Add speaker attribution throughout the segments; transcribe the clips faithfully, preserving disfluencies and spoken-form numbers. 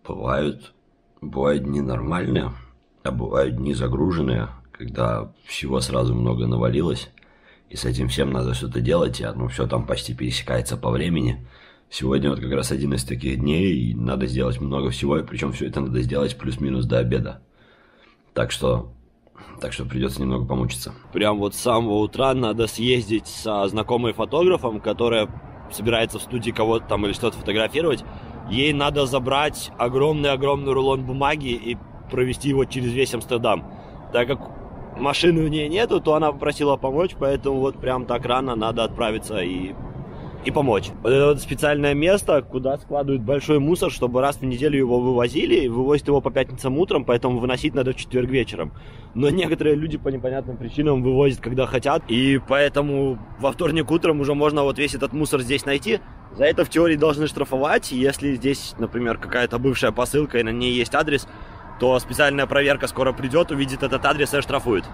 Speaker 1: Бывают, бывают дни нормальные, а бывают дни загруженные, когда всего сразу много навалилось, и с этим всем надо что-то делать, и оно все там почти пересекается по времени. Сегодня вот как раз один из таких дней, и надо сделать много всего, и причем все это надо сделать плюс-минус до обеда. Так что, так что придется немного помучиться. Прям вот с самого утра надо съездить со знакомой фотографом, которая собирается в студии кого-то там или что-то фотографировать. Ей надо забрать огромный-огромный рулон бумаги и провести его через весь Амстердам. Так как машины у нее нету, то она попросила помочь, поэтому вот прям так рано надо отправиться и, и помочь. Вот это вот специальное место, куда складывают большой мусор, чтобы раз в неделю его вывозили, вывозят его по пятницам утром, поэтому выносить надо в четверг вечером. Но некоторые люди по непонятным причинам вывозят, когда хотят, и поэтому во вторник утром уже можно вот весь этот мусор здесь найти. За это в теории должны штрафовать, если здесь, например, какая-то бывшая посылка и на ней есть адрес, то специальная проверка скоро придет, увидит этот адрес и оштрафует.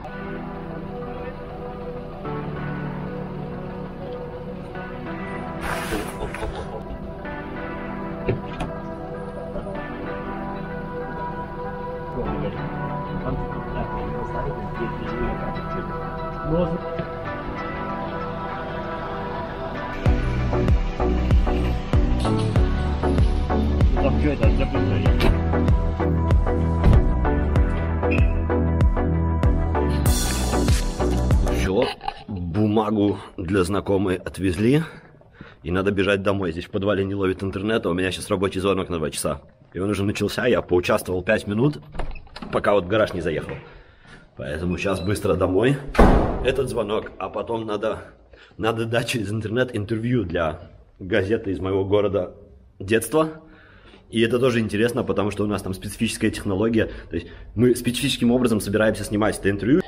Speaker 1: Все, бумагу для знакомой отвезли, и надо бежать домой. Здесь в подвале не ловит интернета, у меня сейчас рабочий звонок на два часа. И он уже начался, я поучаствовал пять минут, пока вот в гараж не заехал. Поэтому сейчас быстро домой этот звонок, а потом надо, надо дать через интернет интервью для газеты из моего города детства. И это тоже интересно, потому что у нас там специфическая технология. То есть мы специфическим образом собираемся снимать это интервью.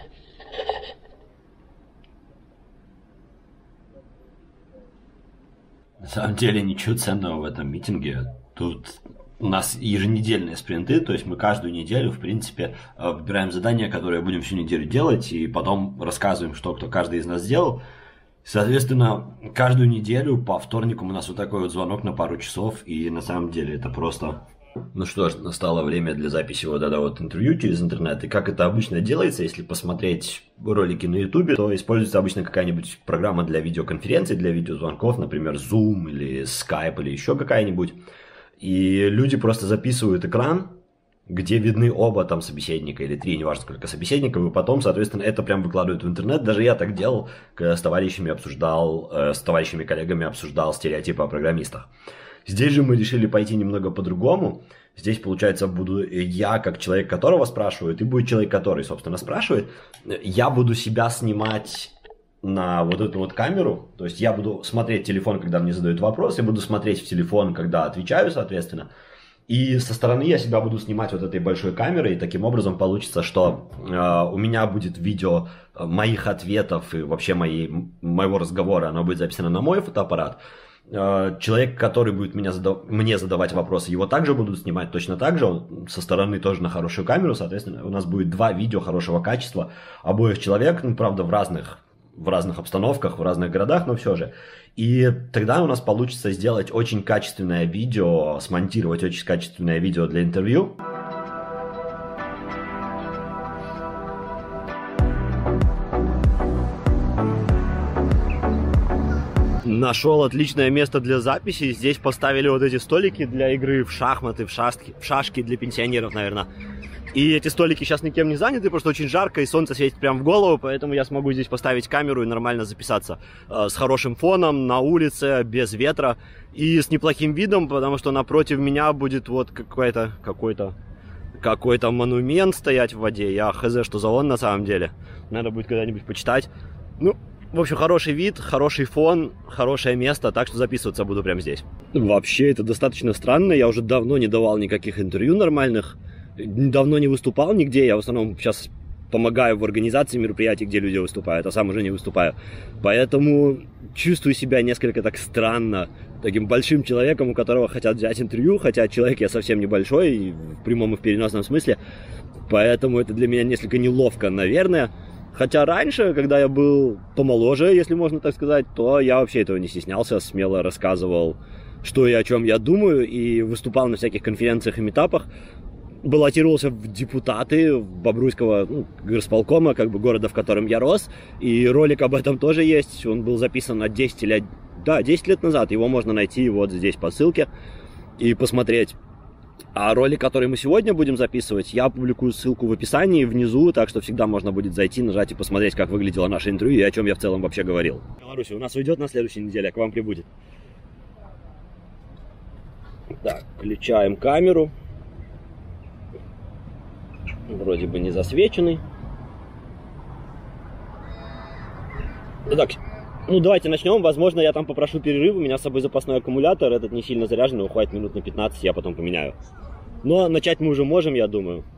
Speaker 1: На самом деле ничего ценного в этом митинге. Тут у нас еженедельные спринты, то есть мы каждую неделю, в принципе, выбираем задания, которые будем всю неделю делать, и потом рассказываем, что кто каждый из нас сделал. Соответственно, каждую неделю по вторникам у нас вот такой вот звонок на пару часов, и на самом деле это просто... Ну что ж, настало время для записи вот этого вот интервью через интернет, и как это обычно делается, если посмотреть ролики на ютубе, то используется обычно какая-нибудь программа для видеоконференций, для видеозвонков, например, Zoom или Skype или еще какая-нибудь, и люди просто записывают экран, где видны оба там собеседника или три, неважно сколько собеседников, и потом, соответственно, это прям выкладывают в интернет. Даже я так делал, когда с товарищами обсуждал, э, с товарищами коллегами обсуждал стереотипы о программистах. Здесь же мы решили пойти немного по-другому. Здесь, получается, буду я, как человек, которого спрашивают, и будет человек, который, собственно, спрашивает. Я буду себя снимать на вот эту вот камеру, то есть я буду смотреть телефон, когда мне задают вопрос, я буду смотреть в телефон, когда отвечаю, соответственно. И со стороны я себя буду снимать вот этой большой камерой, и таким образом получится, что э, у меня будет видео моих ответов и вообще моей, моего разговора, оно будет записано на мой фотоаппарат. Э, человек, который будет меня задав... мне задавать вопросы, его также будут снимать точно так же, он со стороны тоже на хорошую камеру, соответственно, у нас будет два видео хорошего качества обоих человек, ну, правда, в разных... в разных обстановках, в разных городах, но все же. И тогда у нас получится сделать очень качественное видео, смонтировать очень качественное видео для интервью. Нашел отличное место для записи. Здесь поставили вот эти столики для игры в шахматы, в шашки, в шашки для пенсионеров, наверное. И эти столики сейчас никем не заняты, потому что очень жарко и солнце светит прямо в голову, поэтому я смогу здесь поставить камеру и нормально записаться. Э, с хорошим фоном, на улице, без ветра и с неплохим видом, потому что напротив меня будет вот какой-то какой-то какой-то монумент стоять в воде. Я хз, что за он на самом деле. Надо будет когда-нибудь почитать. Ну, в общем, хороший вид, хороший фон, хорошее место, так что записываться буду прямо здесь. Вообще, это достаточно странно, я уже давно не давал никаких интервью нормальных. Давно не выступал нигде, я в основном сейчас помогаю в организации мероприятий, где люди выступают, а сам уже не выступаю. Поэтому чувствую себя несколько так странно, таким большим человеком, у которого хотят взять интервью, хотя человек я совсем небольшой, и в прямом и в переносном смысле. Поэтому это для меня несколько неловко, наверное. Хотя раньше, когда я был помоложе, если можно так сказать, то я вообще этого не стеснялся, смело рассказывал
Speaker 2: что и о чем я думаю, и выступал на всяких конференциях и митапах. Баллотировался в депутаты Бобруйского, ну, горосполкома, как бы города, в котором я рос. И ролик об этом тоже есть. Он был записан на десять лет, да, десять лет назад. Его можно найти вот здесь по ссылке и посмотреть. А ролик, который мы сегодня будем записывать, я публикую ссылку в описании внизу, так что всегда можно будет зайти, нажать и посмотреть, как выглядело наше интервью и о чем я в целом вообще говорил. Беларусь у нас уйдет на следующей неделе, а к вам прибудет. Так, включаем камеру. Вроде бы не засвеченный. Итак, ну давайте начнем. Возможно, я там попрошу перерыв. У меня с собой запасной аккумулятор. Этот не сильно заряженный, уходит минут на пятнадцать, я потом поменяю. Но начать мы уже можем, я думаю.